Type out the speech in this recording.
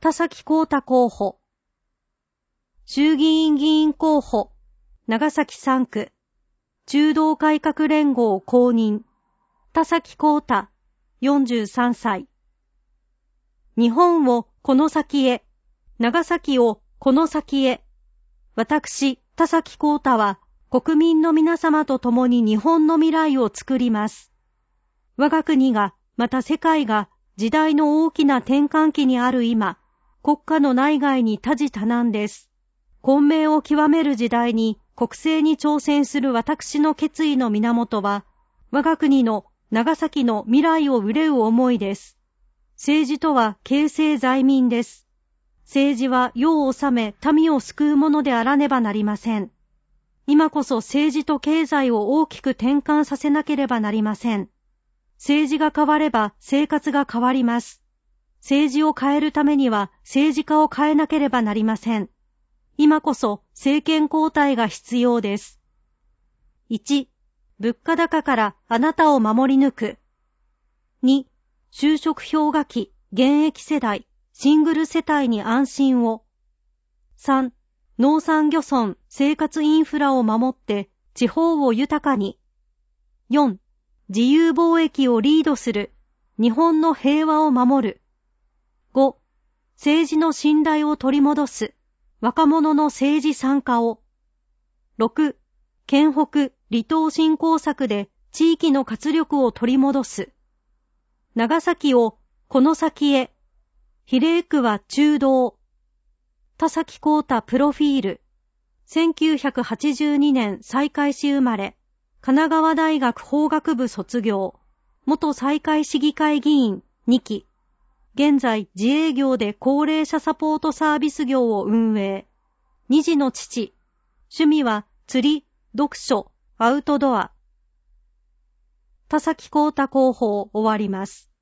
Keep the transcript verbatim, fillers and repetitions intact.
田崎浩太候補。衆議院議員候補、長崎さん区、中道改革連合公認、田崎浩太、よんじゅうさんさい。日本をこの先へ、長崎をこの先へ。私、田崎浩太は、国民の皆様と共に日本の未来を作ります。我が国が、また世界が時代の大きな転換期にある今、国家の内外に多事多難です。混迷を極める時代に国政に挑戦する私の決意の源は、我が国の長崎の未来を憂う思いです。政治とは啓生在民です。政治は世を治め民を救うものであらねばなりません。今こそ政治と経済を大きく転換させなければなりません。政治が変われば生活が変わります。政治を変えるためには政治家を変えなければなりません。今こそ政権交代が必要です。いち、物価高からあなたを守り抜く。に、就職氷河期、現役世代、シングル世帯に安心を。さん、農産漁村、生活インフラを守って地方を豊かに。よん、自由貿易をリードする、日本の平和を守る。ご、政治の信頼を取り戻す、若者の政治参加を。ろく、県北離島振興策で地域の活力を取り戻す。長崎をこの先へ。比例区は中道。田崎浩太プロフィール。せんきゅうひゃくはちじゅうにねん西海市生まれ。神奈川大学法学部卒業。元西海市議会議員にき。現在自営業で高齢者サポートサービス業を運営。に児の父。趣味は釣り、読書、アウトドア。田崎浩太候補を終わります。